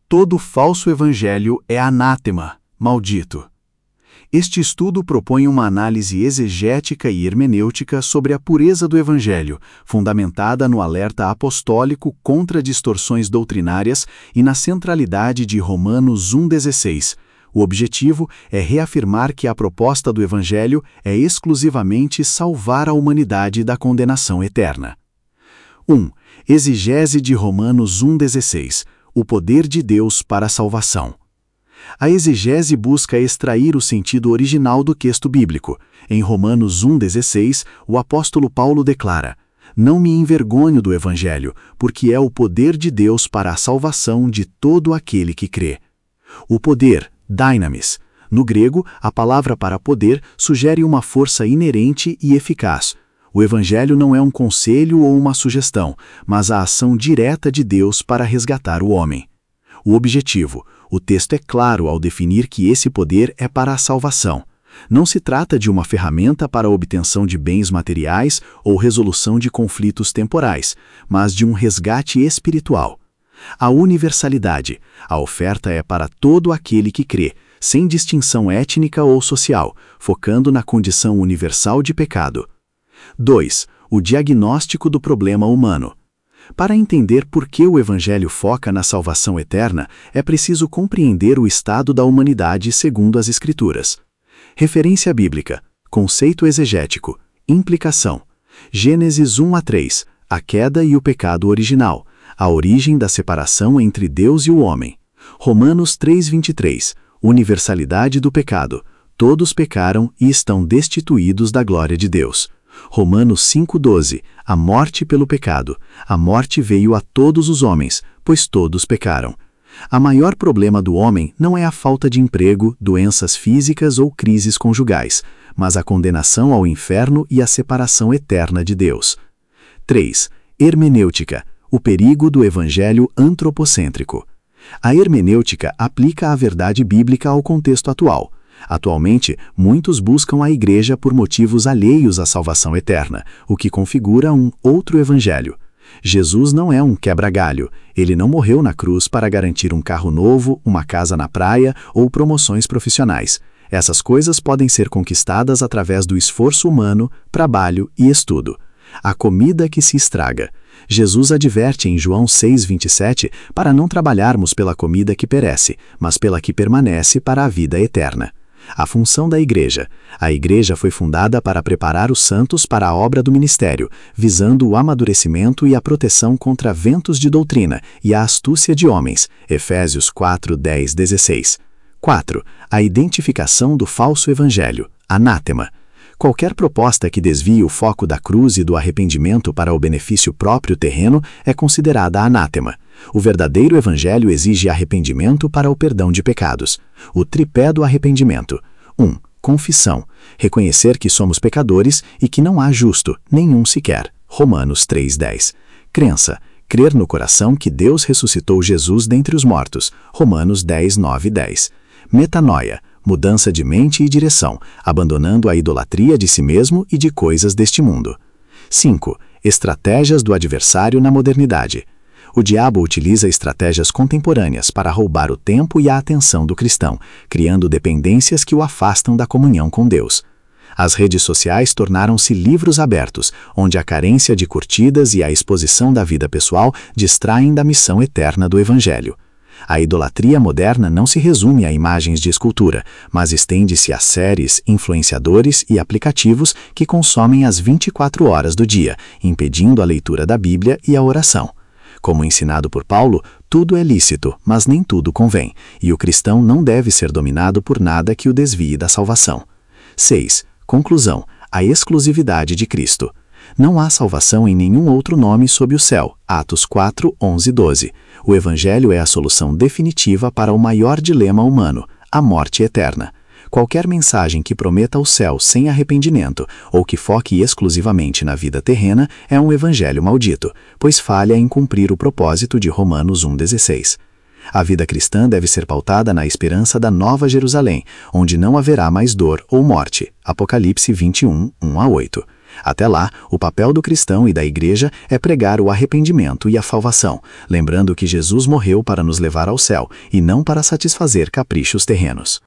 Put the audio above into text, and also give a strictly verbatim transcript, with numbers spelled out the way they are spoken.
Todo falso evangelho é anátema, maldito. Este estudo propõe uma análise exegética e hermenêutica sobre a pureza do evangelho, fundamentada no alerta apostólico contra distorções doutrinárias e na centralidade de Romanos um dezesseis. O objetivo é reafirmar que a proposta do evangelho é exclusivamente salvar a humanidade da condenação eterna. um. Exegese de Romanos um dezesseis. O poder de Deus para a salvação. A exegese busca extrair o sentido original do texto bíblico. Em Romanos um dezesseis, o apóstolo Paulo declara: "Não me envergonho do evangelho, porque é o poder de Deus para a salvação de todo aquele que crê." O poder, dynamis. No grego, a palavra para poder sugere uma força inerente e eficaz. O evangelho não é um conselho ou uma sugestão, mas a ação direta de Deus para resgatar o homem. O objetivo. O texto é claro ao definir que esse poder é para a salvação. Não se trata de uma ferramenta para a obtenção de bens materiais ou resolução de conflitos temporais, mas de um resgate espiritual. A universalidade. A oferta é para todo aquele que crê, sem distinção étnica ou social, focando na condição universal de pecado. dois. O diagnóstico do problema humano. Para entender por que o Evangelho foca na salvação eterna, é preciso compreender o estado da humanidade segundo as Escrituras. Referência bíblica, conceito exegético, implicação. Gênesis um a três, a queda e o pecado original, a origem da separação entre Deus e o homem. Romanos três, vinte e três, universalidade do pecado. Todos pecaram e estão destituídos da glória de Deus. Romanos cinco, doze, a morte pelo pecado. A morte veio a todos os homens, pois todos pecaram. A maior problema do homem não é a falta de emprego, doenças físicas ou crises conjugais, mas a condenação ao inferno e a separação eterna de Deus. três. Hermenêutica, o perigo do evangelho antropocêntrico. A hermenêutica aplica a verdade bíblica ao contexto atual. Atualmente, muitos buscam a igreja por motivos alheios à salvação eterna, o que configura um outro evangelho. Jesus não é um quebra-galho. Ele não morreu na cruz para garantir um carro novo, uma casa na praia ou promoções profissionais. Essas coisas podem ser conquistadas através do esforço humano, trabalho e estudo. A comida que se estraga. Jesus adverte em João seis, vinte e sete para não trabalharmos pela comida que perece, mas pela que permanece para a vida eterna. A função da igreja. A igreja foi fundada para preparar os santos para a obra do ministério, visando o amadurecimento e a proteção contra ventos de doutrina e a astúcia de homens. Efésios quatro, dez, dezesseis. quatro. A identificação do falso evangelho. Anátema. Qualquer proposta que desvie o foco da cruz e do arrependimento para o benefício próprio terreno é considerada anátema. O verdadeiro evangelho exige arrependimento para o perdão de pecados. O tripé do arrependimento. um. Confissão. Reconhecer que somos pecadores e que não há justo, nenhum sequer. Romanos três, dez. Crença. Crer no coração que Deus ressuscitou Jesus dentre os mortos. Romanos dez, nove e dez. Metanoia. Mudança de mente e direção, abandonando a idolatria de si mesmo e de coisas deste mundo. cinco. Estratégias do adversário na modernidade. O diabo utiliza estratégias contemporâneas para roubar o tempo e a atenção do cristão, criando dependências que o afastam da comunhão com Deus. As redes sociais tornaram-se livros abertos, onde a carência de curtidas e a exposição da vida pessoal distraem da missão eterna do Evangelho. A idolatria moderna não se resume a imagens de escultura, mas estende-se a séries, influenciadores e aplicativos que consomem as vinte e quatro horas do dia, impedindo a leitura da Bíblia e a oração. Como ensinado por Paulo, tudo é lícito, mas nem tudo convém, e o cristão não deve ser dominado por nada que o desvie da salvação. seis. Conclusão. A exclusividade de Cristo. Não há salvação em nenhum outro nome sob o céu. Atos quatro, onze e doze. O Evangelho é a solução definitiva para o maior dilema humano, a morte eterna. Qualquer mensagem que prometa o céu sem arrependimento ou que foque exclusivamente na vida terrena é um evangelho maldito, pois falha em cumprir o propósito de Romanos um, dezesseis. A vida cristã deve ser pautada na esperança da Nova Jerusalém, onde não haverá mais dor ou morte. Apocalipse vinte e um, um a oito. Até lá, o papel do cristão e da igreja é pregar o arrependimento e a salvação, lembrando que Jesus morreu para nos levar ao céu e não para satisfazer caprichos terrenos.